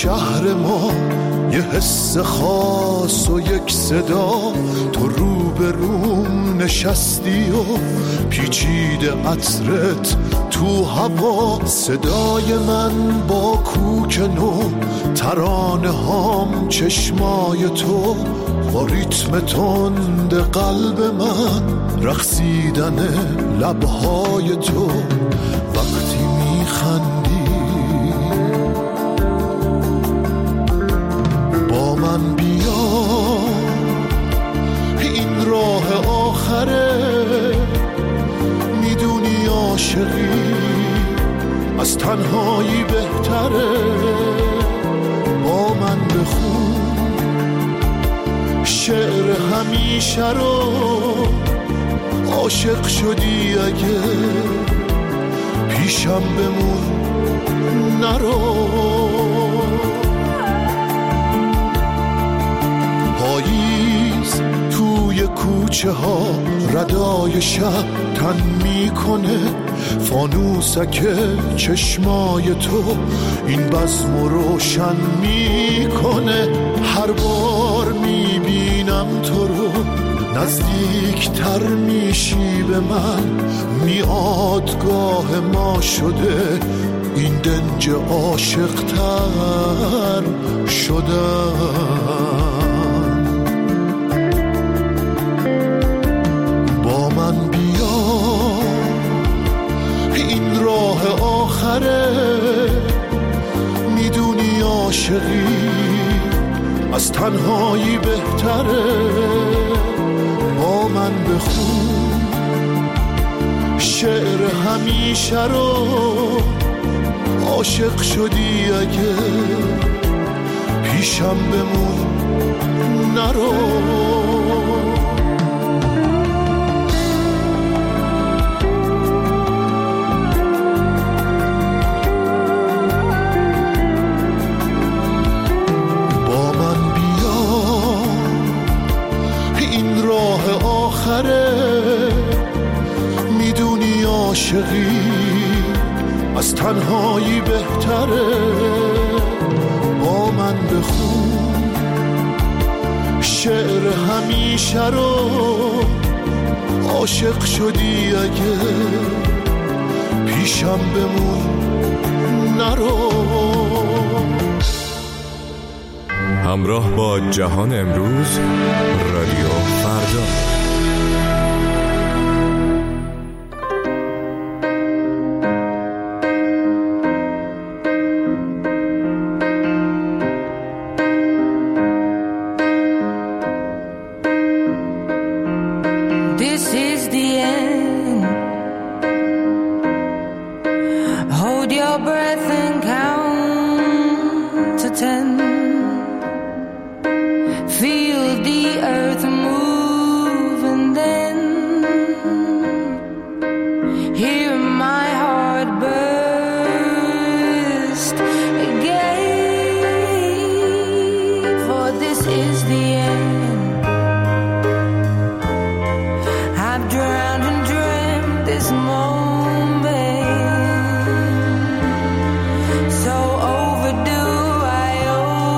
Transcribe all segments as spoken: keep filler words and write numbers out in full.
شهر ما یه حس خاص و یک صدا، تو رو به روم نشستی و پیچیده عطرت تو هوا. صدای من با کوک نو، ترانه هام چشمای تو، با ریتم تند قلب من رقصیدن لبهای تو. وقتی میخندی با من بیا، این راه آخره، میدونی عاشقی از تنهایی بهتره. با من بخون شعر همیشه رو، عاشق شدی اگه پیشم بمون نرو. پاییز توی کوچه ها ردای شب تن میکنه، فانوسک چشمای تو این بزم روشن میکنه. هر بار میبینم تو رو نزدیکتر میشی به من، میادگاه ما شده این دنج عاشق‌تر شدن. با من بیا این راه آخره، میدونی عاشقی از تنهایی بهتره. با من بخون شعر همیشه رو، عاشق شدی اگه پیشم بمون نرو. میدونی عاشقی از تنهایی بهتره. با من بخون شعر همیشه رو، عاشق شدی اگه پیشم بمون نرو. همراه با جهان امروز، رادیو فردا. So overdue, I owe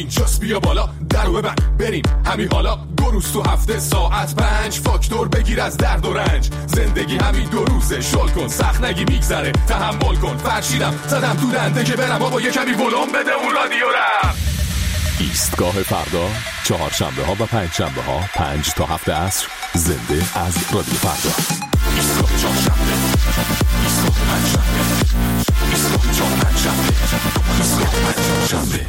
اینجاست بیا بالا درو ببند بریم همین حالا دو روز تو هفته ساعت پنج فاکتور بگیر از درد و رنج زندگی همین دو روزه شل کن سخت نگی میگذره تحمل کن فرشیدم زدم تو دنده که برم بابا یه کمی ولوم بده اون رادیو رم. ایستگاه فردا چهارشنبه ها و پنج شنبه ها پنج تا هفت عصر زنده از رادیو فردا. ایستگاه چهارشنبه ایستگاه پنجشنبه ایستگاه چهارشنبه ایستگاه پنجشنبه.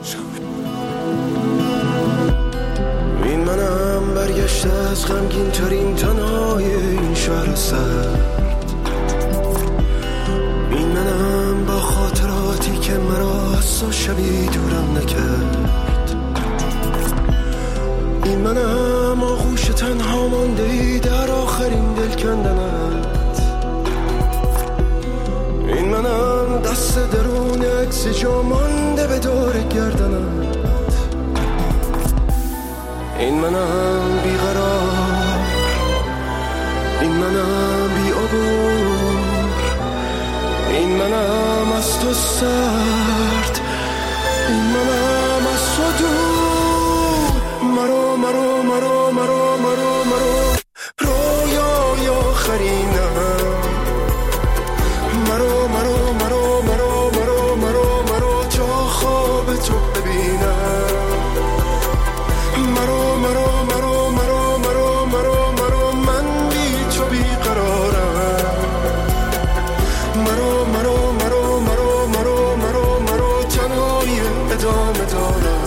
این منم برگشته از غمگین ترین تنهای این شهر سرد. این منم با خاطراتی که مرا از تو شبی دورم نکرد. این منم آغوش تنها مانده ای در آخرین دل کندنت. این منم دست درون عکس جا مانده به دور گردنت. این منم بیقرار، این منم بی عبور، این منم از تو سرد، این منم از تو دور. مرو مرو مرو مرو مرو مرو رویای آخرینم. مرو مرو مرو مرو مرو مرو مرو تا خواب تو ببینم. مرو مرو مرو مرو مرو مرو مرو من بی تو بیقرارم. مرو مرو مرو مرو مرو مرو مرو تنهایی ادامه دارم.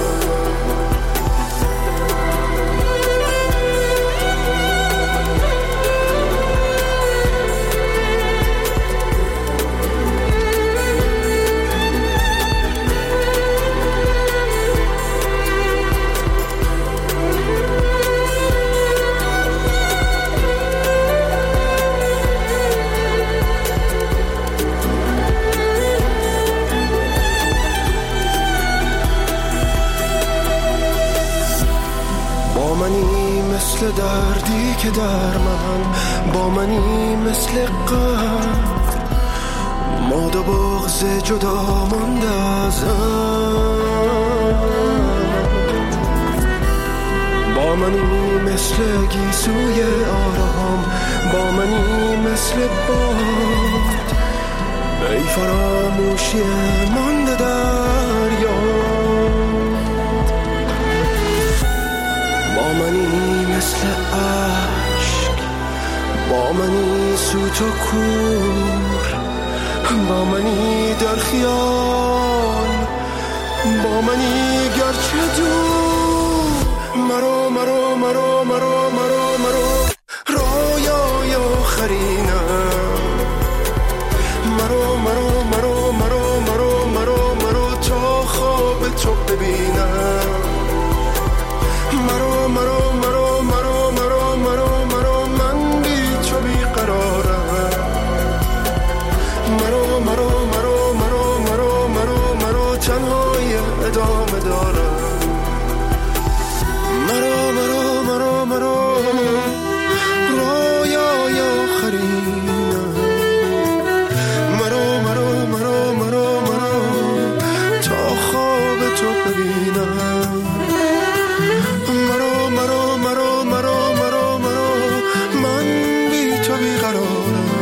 مثل دردی که در من با منی مثل قلب ماد و بغض جدا مانده ازم. با منی مثل گیسوی آرام با منی مثل باد ای فراموشی مانده در یاد. با منی مثل عشق با منی سوت و کور با منی در خیال با منی گرچه دور. مرو مرو مرو مرو مرو مرو رویای آخرینم. مرو مرو مرو مرو مرو مرو مرو تا خواب تو ببینم. مرو مرو مرو مرو مرو مرو مرو من بی تو بیقرارم. مرو مرو مرو مرو مرو مرو مرو تنهایی ادامه دارم. مرو مرو مرو مرو رویای آخرینم. مرو مرو مرو مرو مرو تا خواب تو ببینم. مرو مرو مرو مرو مرو مرو من بی تو بیقرارم.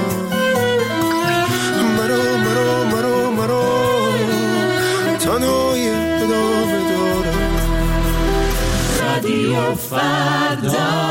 مرو مرو مرو مرو تنهایی ادامه دارم. رادیو فردا.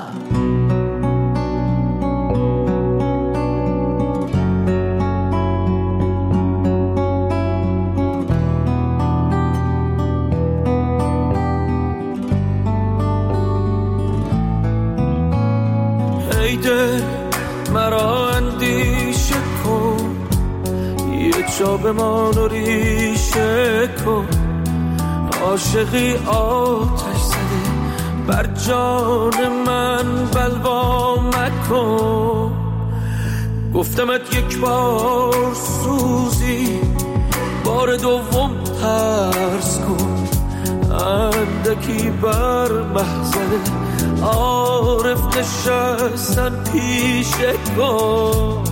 مرا اندیشه کن یه جا بمان و ریشه کن. عاشقی آتش زده بر جان من بلوا مکن. گفتمت یک بار سوزی بار دوم ترس کن. اندکی بر محضر عارف نشستن پیشه کن.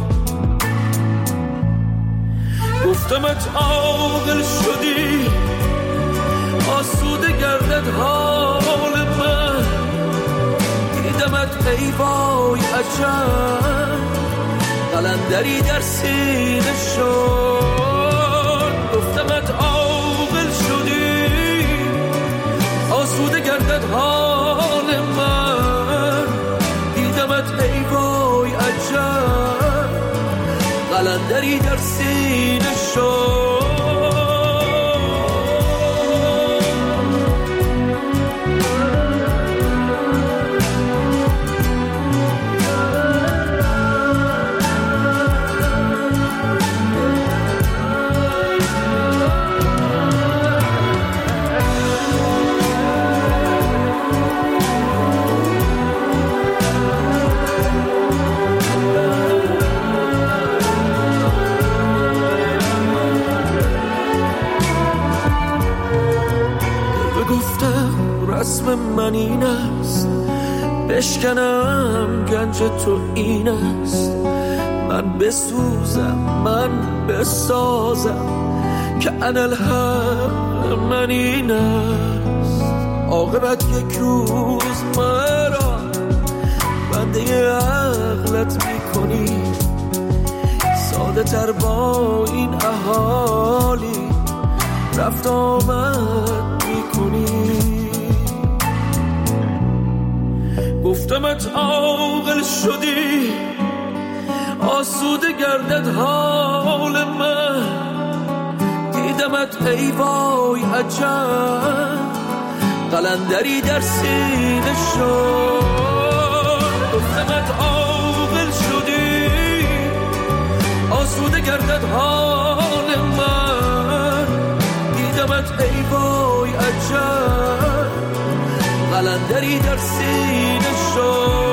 گفتمت عاقل شدی آسوده گردد حال من، دیدمت ای وای عجب، قلندری در سینه شد. گفتمت عاقل شدی، آسوده گردد حال من، دیدمت ای وای عجب، قلندری در سینه شد. رسم من این است، بشکنم گنج تو این است، من بسوزم من بسازم که انالحق من این است. عاقبت یک روز مرا بنده عقلت میکنی، ساده تر با این اهالی رفت آمد میکنی. گفتمت عاقل شدی، آسوده گردد حال من، دیدمت ای وای عجب، قلندری در سینه شد. گفتمت عاقل شدی، آسوده گردد حال من، دیدمت ای وای عجب، قلندری در سینه شد.